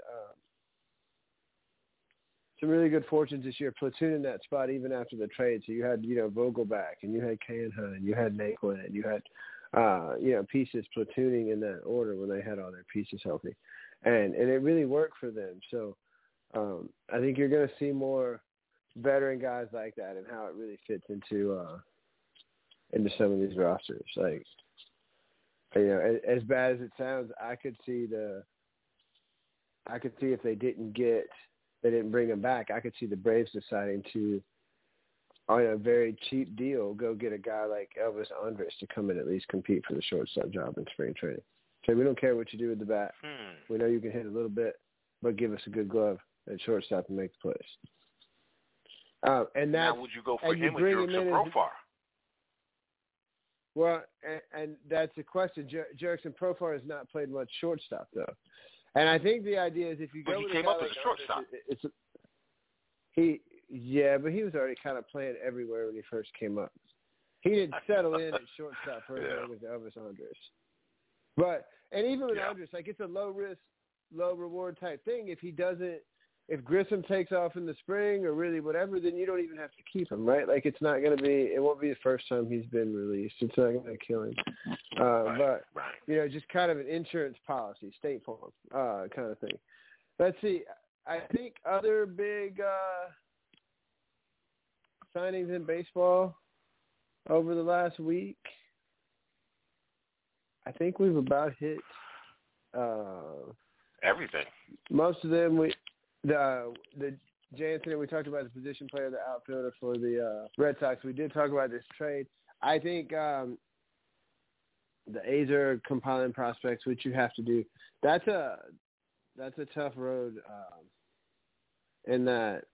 [SPEAKER 2] fortunes this year, platooning that spot even after the trade. So you had Vogelback and you had Canha and you had Naquin and you had pieces platooning in that order when they had all their pieces healthy. And it really worked for them. So I think you're going to see more veteran guys like that and how it really fits into some of these rosters. Like, as bad as it sounds, I could see if they didn't bring him back, I could see the Braves deciding to, on a very cheap deal, go get a guy like Elvis Andres to come in and at least compete for the shortstop job in spring training. So we don't care what you do with the bat. We know you can hit a little bit, but give us a good glove at shortstop and make the plays. And
[SPEAKER 5] now, would you go for him or Jurickson Profar?
[SPEAKER 2] Well, and that's the question. Jurickson Profar has not played much shortstop, though. And I think the idea is if you go
[SPEAKER 5] but he
[SPEAKER 2] with
[SPEAKER 5] came
[SPEAKER 2] a guy
[SPEAKER 5] up as a shortstop.
[SPEAKER 2] But he was already kind of playing everywhere when he first came up. He didn't settle in at shortstop for as long as Elvis Andres. And even with Andres, like, it's a low risk, low reward type thing. If Grissom takes off in the spring or really whatever, then you don't even have to keep him, right? Like, it won't be the first time he's been released. It's not going to kill him. But just kind of an insurance policy, State Farm kind of thing. Let's see. I think other big signings in baseball over the last week, I think we've about hit
[SPEAKER 5] everything.
[SPEAKER 2] Most of them, the Jansen, we talked about the position player, the outfielder for the Red Sox. We did talk about this trade. I think the A's are compiling prospects, which you have to do. That's a tough road in that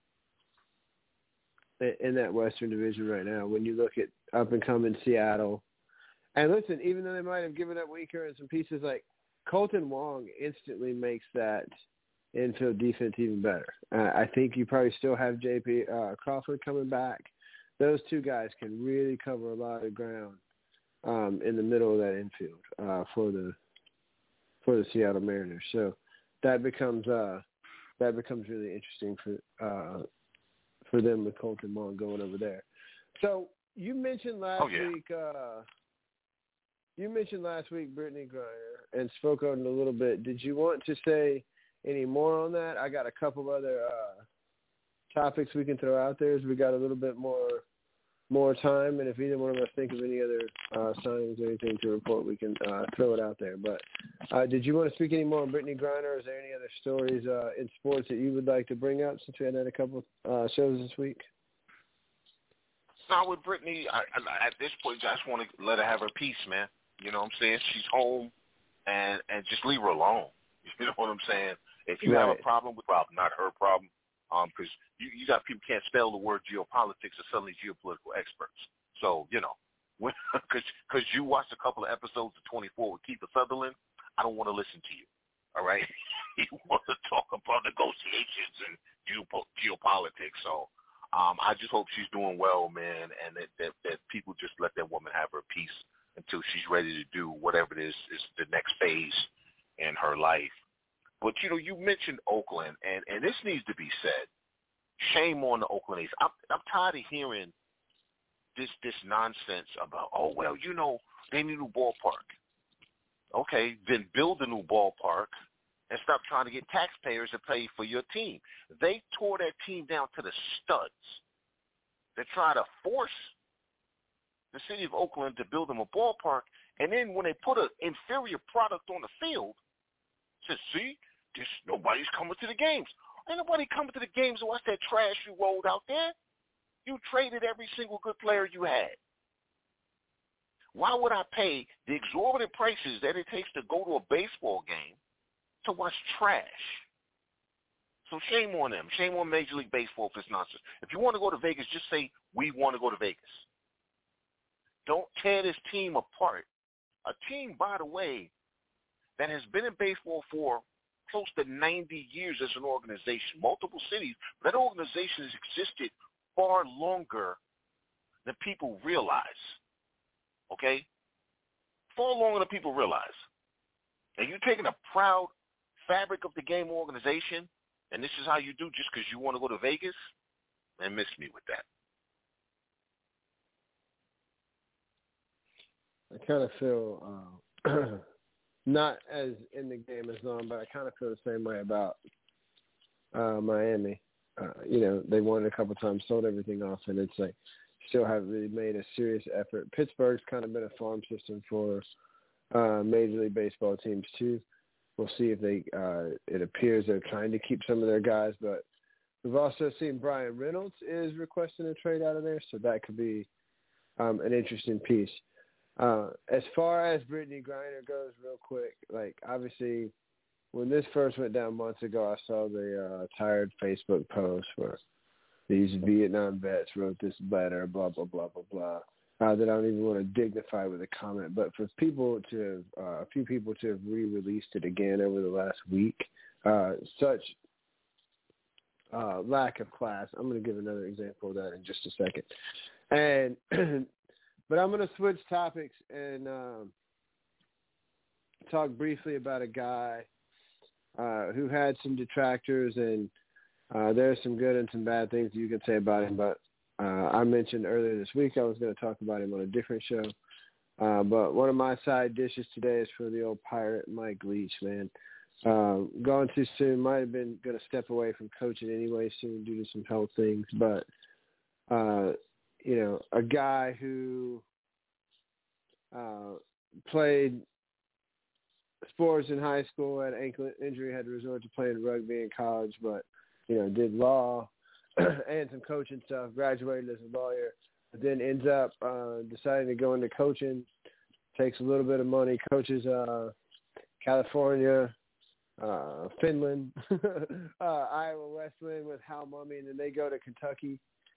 [SPEAKER 2] Western Division right now. When you look at up and coming Seattle, and listen, even though they might have given up Weaker and some pieces, like Colton Wong instantly makes that infield defense even better. I think you probably still have J.P. Crawford coming back. Those two guys can really cover a lot of ground in the middle of that infield for the Seattle Mariners. So that becomes really interesting for them with Colton Wong going over there. So you mentioned last week. You mentioned last week Brittany Griner and spoke on it a little bit. Did you want to say any more on that? I got a couple other topics we can throw out there as we got a little bit more time, and if either one of us think of any other signings or anything to report, we can throw it out there. But did you want to speak any more on Brittany Griner, or is there any other stories in sports that you would like to bring up since we had a couple shows this week?
[SPEAKER 5] No, with Brittany, at this point, I just want to let her have her peace, man. You know what I'm saying? She's home, and just leave her alone. You know what I'm saying? If you have a problem with problem, not her problem, because you got people can't spell the word geopolitics are suddenly geopolitical experts. So, because you watched a couple of episodes of 24 with Kiefer Sutherland, I don't want to listen to you. All right? You want to talk about negotiations and geopolitics. So I just hope she's doing well, man, and that people just let that woman have her peace until she's ready to do whatever it is the next phase in her life. But, you mentioned Oakland, and this needs to be said. Shame on the Oakland A's. I'm tired of hearing this nonsense about, oh, well, you know, they need a new ballpark. Okay, then build a new ballpark and stop trying to get taxpayers to pay for your team. They tore that team down to the studs. They try to force the city of Oakland to build them a ballpark, and then when they put an inferior product on the field, says, see, nobody's coming to the games. Ain't nobody coming to the games to watch that trash you rolled out there. You traded every single good player you had. Why would I pay the exorbitant prices that it takes to go to a baseball game to watch trash? So shame on them. Shame on Major League Baseball for this nonsense. If you want to go to Vegas, just say, we want to go to Vegas. Don't tear this team apart. A team, by the way, that has been in baseball for close to 90 years as an organization, multiple cities, but that organization has existed far longer than people realize. Okay? Far longer than people realize. And you're taking a proud fabric of the game organization, and this is how you do just because you want to go to Vegas? Man, miss me with that.
[SPEAKER 2] I kind of feel not as in the game as long, but I kind of feel the same way about Miami. You know, they won a couple times, sold everything off, and it's like still haven't really made a serious effort. Pittsburgh's kind of been a farm system for Major League Baseball teams too. We'll see if they. It appears they're trying to keep some of their guys, but we've also seen Brian Reynolds is requesting a trade out of there, so that could be an interesting piece. As far as Brittany Griner goes, real quick, like obviously when this first went down months ago, I saw the tired Facebook post where these Vietnam vets wrote this letter, blah, blah, blah, blah, blah, that I don't even want to dignify with a comment. But for people to a few people to have re-released it again over the last week, such lack of class. I'm going to give another example of that in just a second. And but I'm going to switch topics and talk briefly about a guy who had some detractors, and there's some good and some bad things you can say about him. But I mentioned earlier this week I was going to talk about him on a different show. But one of my side dishes today is for the old pirate Mike Leach, man. Gone too soon. Might have been going to step away from coaching anyway soon due to some health things. But you know, a guy who played sports in high school, had ankle injury, had to resort to playing rugby in college, but, you know, did law and some coaching stuff, graduated as a lawyer, but then ends up deciding to go into coaching, takes a little bit of money, coaches California, Finland, Iowa Wesleyan with Hal Mumme, and then they go to Kentucky.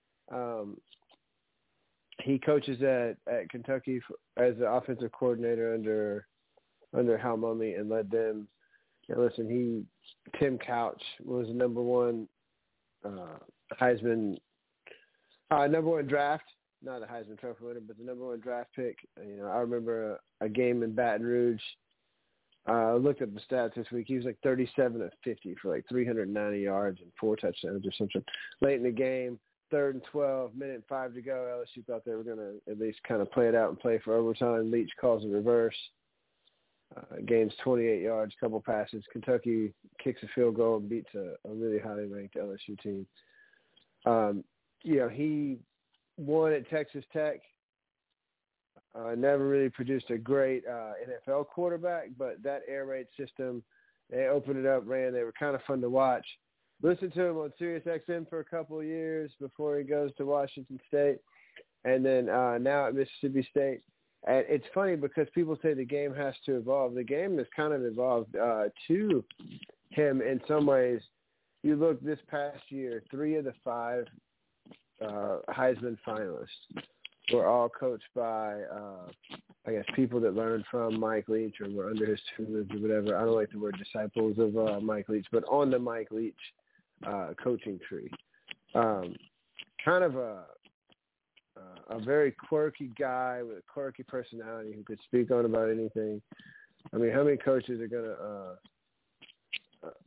[SPEAKER 2] He coaches at Kentucky as the offensive coordinator under Hal Mumme and led them. You know, listen, Tim Couch was the number one Heisman, number one draft, not the Heisman Trophy winner, but the number one draft pick. You know, I remember a game in Baton Rouge. I looked at the stats this week. He was like 37 of 50 for like 390 yards and 4 touchdowns or something. Late in the game, 3rd and 12, minute 5 to go. LSU thought they were going to at least kind of play it out and play for overtime. Leach calls a reverse. Gains 28 yards, couple passes. Kentucky kicks a field goal and beats a really highly ranked LSU team. You know, he won at Texas Tech. Never really produced a great NFL quarterback, but that air raid system, they opened it up, ran. They were kind of fun to watch. Listen to him on Sirius XM for a couple of years before he goes to Washington State, and then now at Mississippi State. And it's funny because people say the game has to evolve. The game has kind of evolved to him in some ways. You look this past year, 3 of the 5 Heisman finalists were all coached by, I guess, people that learned from Mike Leach or were under his tutelage or whatever. I don't like the word disciples of Mike Leach, but on the Mike Leach coaching tree. Kind of a very quirky guy with a quirky personality who could speak on about anything. I mean, how many coaches are going to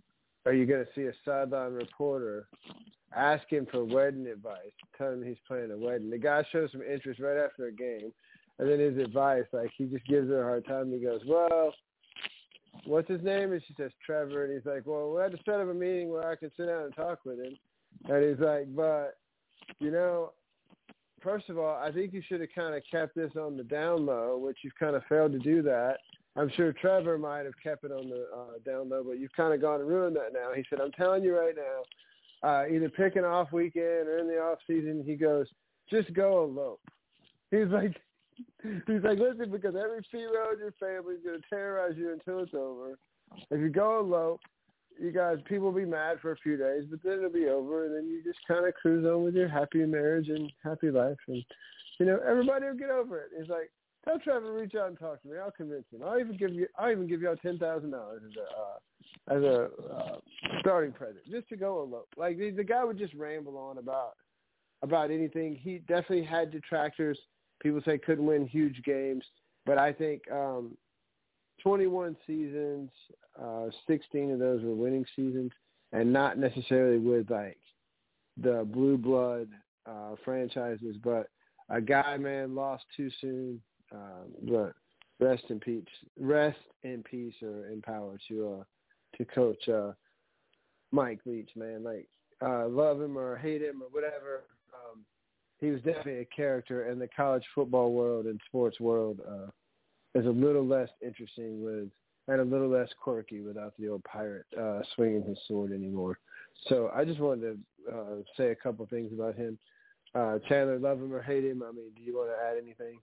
[SPEAKER 2] are you going to see a sideline reporter ask him for wedding advice, tell him he's planning a wedding? The guy shows some interest right after a game, and then his advice, like, he just gives her a hard time. He goes, well, what's his name? And she says, Trevor. And he's like, well, we had to set up a meeting where I could sit down and talk with him. And he's like, but, you know, first of all, I think you should have kind of kept this on the down low, which you've kind of failed to do that. I'm sure Trevor might have kept it on the down low, but you've kind of gone and ruined that now. He said, I'm telling you right now, either pick an off weekend or in the off season, he goes, just go elope. He's like, listen, because every female in your family is going to terrorize you until it's over. If you go elope, you guys, people will be mad for a few days, but then it'll be over, and then you just kind of cruise on with your happy marriage and happy life, and, you know, everybody will get over it. He's like, tell Trevor to reach out and talk to me. I'll convince him. I'll even give y'all $10,000 as a starting present, just to go elope. Like, the guy would just ramble on about anything. He definitely had detractors. People say couldn't win huge games, but I think 21 seasons, 16 of those were winning seasons, and not necessarily with, like, the blue blood franchises, but a guy, man, lost too soon. But rest in peace or in power to Coach Mike Leach, man. Like, love him or hate him or whatever, he was definitely a character, and the college football world and sports world is a little less interesting and a little less quirky without the old pirate swinging his sword anymore. So I just wanted to say a couple things about him. Chandler, love him or hate him, I mean, do you want to add anything?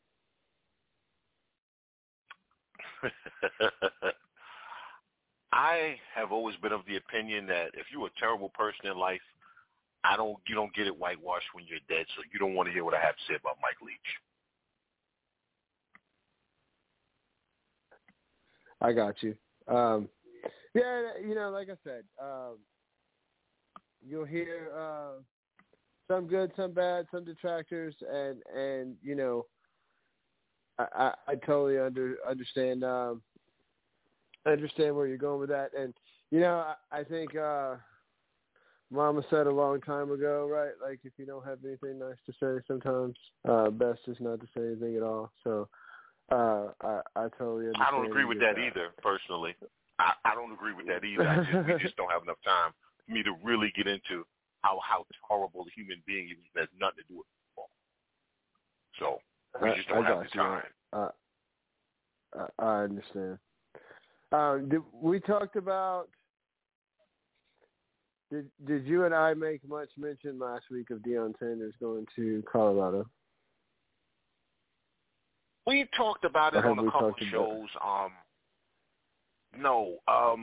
[SPEAKER 5] I have always been of the opinion that if you're a terrible person in life, you don't get it whitewashed when you're dead, so you don't want to hear what I have to say about Mike Leach.
[SPEAKER 2] I got you. Yeah, you know, like I said, you'll hear some good, some bad, some detractors, and you know, I totally understand where you're going with that, and you know, I think Mama said a long time ago, right? Like, if you don't have anything nice to say, sometimes best is not to say anything at all. So I totally understand.
[SPEAKER 5] I don't agree with that either, personally. I don't agree with that either. We just don't have enough time for me to really get into how horrible the human being is. Has nothing to do with football. So we just don't have the time.
[SPEAKER 2] I understand. We talked about. Did you and I make much mention last week of Deion Sanders going to Colorado?
[SPEAKER 5] We talked about it on a couple of shows. No.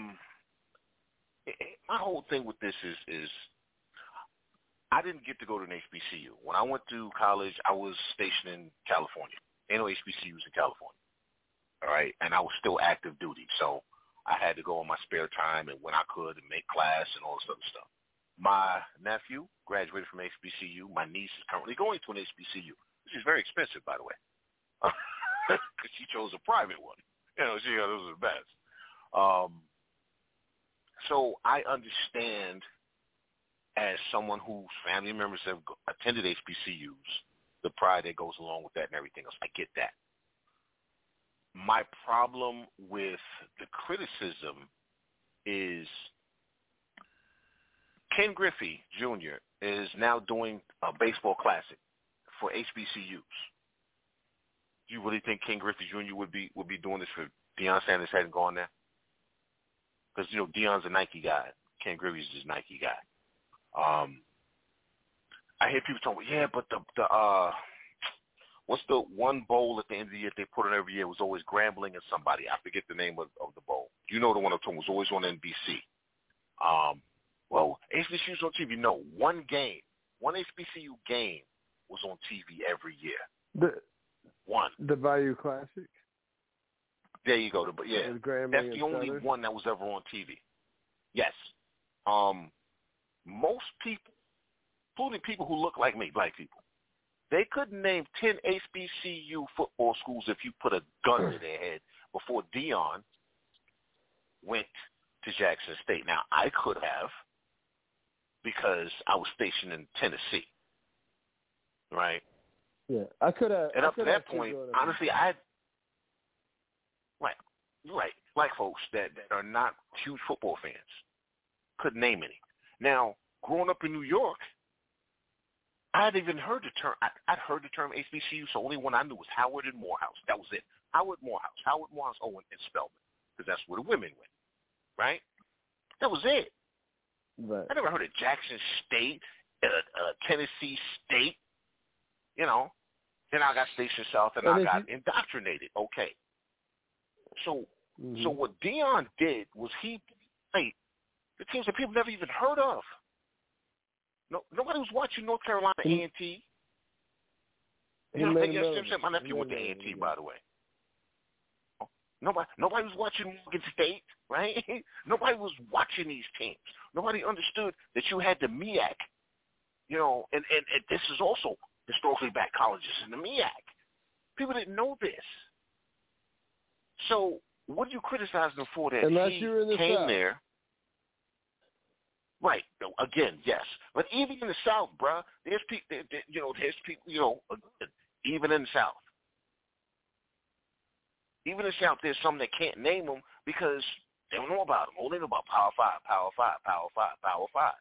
[SPEAKER 5] My whole thing with this is I didn't get to go to an HBCU. When I went to college, I was stationed in California. Ain't no HBCUs in California. All right? And I was still active duty. So I had to go on my spare time and when I could and make class and all this other stuff. My nephew graduated from HBCU. My niece is currently going to an HBCU, which is very expensive, by the way, because she chose a private one. You know, those are the best. So I understand, as someone whose family members have attended HBCUs, the pride that goes along with that and everything else. I get that. My problem with the criticism is Ken Griffey Jr. is now doing a baseball classic for HBCUs. Do you really think Ken Griffey Jr. would be doing this for Deion Sanders hadn't gone there? Because, you know, Deion's a Nike guy. Ken Griffey's just Nike guy. I hear people talking, yeah, but the what's the one bowl at the end of the year they put on every year? It was always Grambling and somebody. I forget the name of the bowl. You know the one I'm talking about. It was always on NBC. Well, HBCU's on TV. No, one HBCU game was on TV every year. The Bayou Classic? There you go. Yeah, that's the only one that was ever on TV. Yes. Most people, including people who look like me, black people, they couldn't name 10 HBCU football schools if you put a gun to their head before Deion went to Jackson State. Now, I could have because I was stationed in Tennessee, right?
[SPEAKER 2] Yeah, I could have.
[SPEAKER 5] And up to that point, honestly, right, black folks that are not huge football fans couldn't name any. Now, growing up in New York, I hadn't even heard the term. I'd heard the term HBCU, so only one I knew was Howard and Morehouse. That was it. Howard Morehouse, Owen, and Spelman, because that's where the women went, right? That was it.
[SPEAKER 2] Right.
[SPEAKER 5] I never heard of Jackson State, Tennessee State, you know. Then I got Station South, and I got indoctrinated. Okay. So what Deion did was he played the teams that people never even heard of. No, nobody was watching North Carolina A&T. You know, my nephew went to A&T, by the way. Nobody was watching Morgan State, right? Nobody was watching these teams. Nobody understood that you had the MEAC, you know, and this is also historically black colleges in the MEAC. People didn't know this. So what do you criticize them for that
[SPEAKER 2] Unless
[SPEAKER 5] he
[SPEAKER 2] you were in the
[SPEAKER 5] came
[SPEAKER 2] South.
[SPEAKER 5] there? Right. Again, yes. But even in the South, bruh, there's people, even in the South. Even in the South, there's some that can't name them because they don't know about them. All they know about Power 5, Power 5, Power 5, Power 5.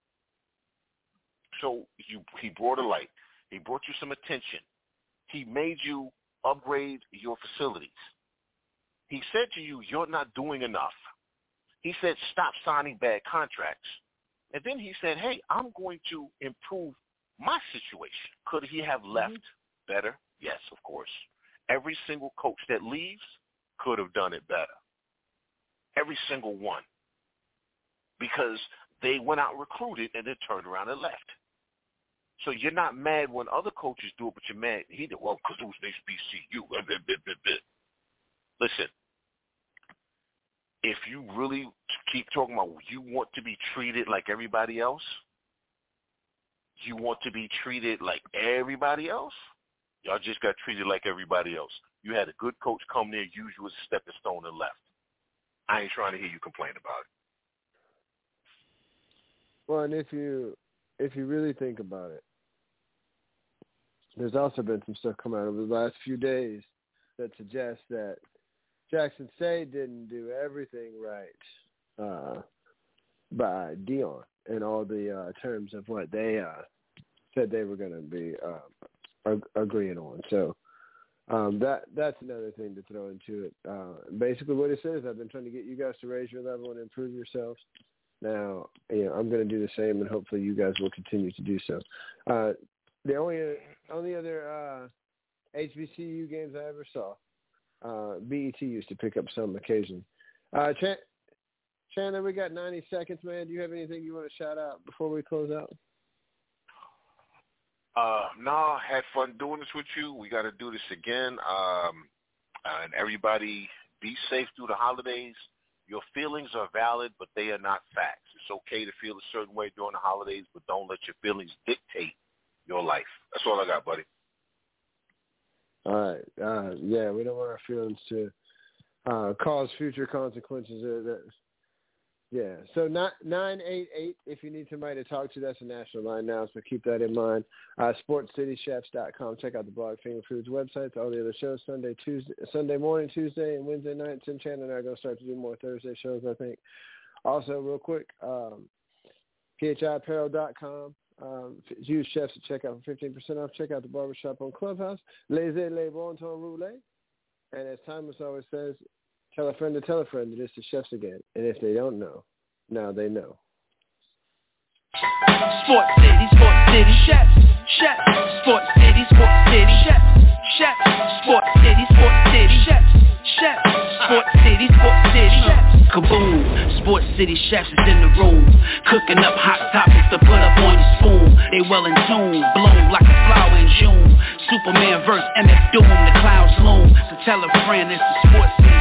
[SPEAKER 5] So he brought a light. He brought you some attention. He made you upgrade your facilities. He said to you, you're not doing enough. He said, stop signing bad contracts. And then he said, hey, I'm going to improve my situation. Could he have left better? Yes, of course. Every single coach that leaves could have done it better. Every single one. Because they went out and recruited and then turned around and left. So you're not mad when other coaches do it, but you're mad. He did, well, because it was HBCU. Listen, if you really keep talking about you want to be treated like everybody else, y'all just got treated like everybody else. You had a good coach come there, use you as a stepping stone, and left. I ain't trying to hear you complain about it.
[SPEAKER 2] Well, and if you really think about it, there's also been some stuff come out over the last few days that suggests that Jackson State didn't do everything right by Deion and all the terms of what they said they were going to be agreeing on. So that's another thing to throw into it. Basically what it says, I've been trying to get you guys to raise your level and improve yourselves. Now, I'm going to do the same, and hopefully you guys will continue to do so. The only other HBCU games I ever saw, BET used to pick up some occasion. Chandler, we got 90 seconds, man. Do you have anything you want to shout out before we close out?
[SPEAKER 5] No, I had fun doing this with you. We got to do this again. And everybody be safe through the holidays. Your feelings are valid, but they are not facts. It's okay to feel a certain way during the holidays, but don't let your feelings dictate your life. That's all I got, buddy.
[SPEAKER 2] All right. Yeah, we don't want our feelings to cause future consequences. Yeah. So 988, if you need somebody to talk to, that's a national line now, so keep that in mind. SportsCityChefs.com. Check out the Blog Finger Foods websites. All the other shows Sunday morning, Tuesday, and Wednesday night. Tim Chandler and I are going to start to do more Thursday shows, I think. Also, real quick, PHIapparel.com. Use chefs to check out for 15% off. Check out the barbershop on Clubhouse. Laissez les bon temps rouler. And as Thomas always says, tell a friend to tell a friend that it's the chefs again. And if they don't know, now they know.
[SPEAKER 3] Sports City, chefs, Sports City, chefs, Sports City, chefs, Sports City, chefs. Kaboom, Sports City chefs is in the room, cooking up hot topics to put up on your spoon. They well in tune, bloom like a flower in June. Superman vs. MF Doom, the clouds loom. So tell a friend it's the Sports City